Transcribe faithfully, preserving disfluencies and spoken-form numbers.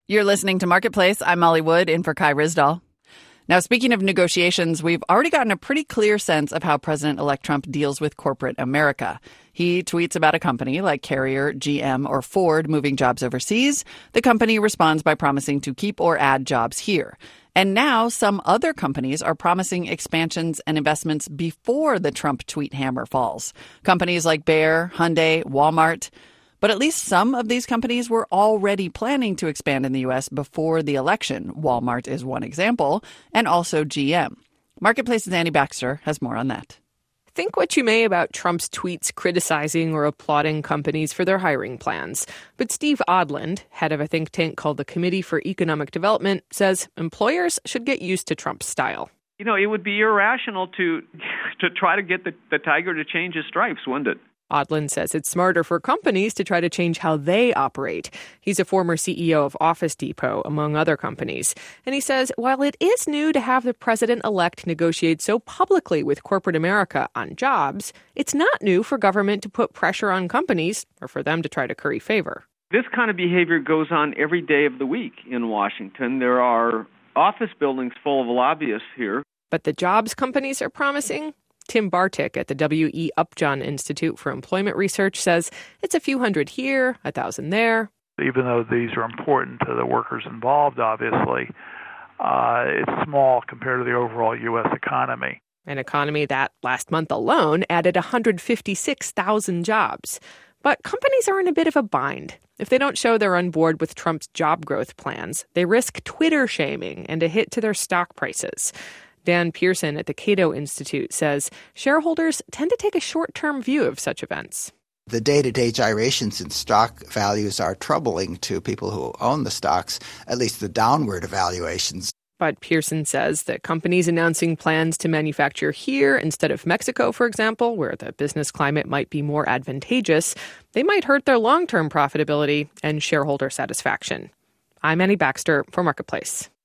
You're listening to Marketplace. I'm Molly Wood, in for Kai Ryssdal. Now, speaking of negotiations, we've already gotten a pretty clear sense of how President-elect Trump deals with corporate America. He tweets about a company like Carrier, G M, or Ford moving jobs overseas. The company responds by promising to keep or add jobs here. And now some other companies are promising expansions and investments before the Trump tweet hammer falls. Companies like Bayer, Hyundai, Walmart. But at least some of these companies were already planning to expand in the U S before the election. Walmart is one example, and also G M. Marketplace's Annie Baxter has more on that. Think what you may about Trump's tweets criticizing or applauding companies for their hiring plans. But Steve Odland, head of a think tank called the Committee for Economic Development, says employers should get used to Trump's style. You know, it would be irrational to to try to get the, the tiger to change his stripes, wouldn't it? Odland says it's smarter for companies to try to change how they operate. He's a former C E O of Office Depot, among other companies. And he says while it is new to have the president-elect negotiate so publicly with corporate America on jobs, it's not new for government to put pressure on companies or for them to try to curry favor. This kind of behavior goes on every day of the week in Washington. There are office buildings full of lobbyists here. But the jobs companies are promising? Tim Bartik at the W E. Upjohn Institute for Employment Research says it's a few hundred here, a thousand there. Even though these are important to the workers involved, obviously, uh, it's small compared to the overall U S economy. An economy that last month alone added one hundred fifty-six thousand jobs. But companies are in a bit of a bind. If they don't show they're on board with Trump's job growth plans, they risk Twitter shaming and a hit to their stock prices. Dan Pearson at the Cato Institute says shareholders tend to take a short-term view of such events. The day-to-day gyrations in stock values are troubling to people who own the stocks, at least the downward evaluations. But Pearson says that companies announcing plans to manufacture here instead of Mexico, for example, where the business climate might be more advantageous, they might hurt their long-term profitability and shareholder satisfaction. I'm Annie Baxter for Marketplace.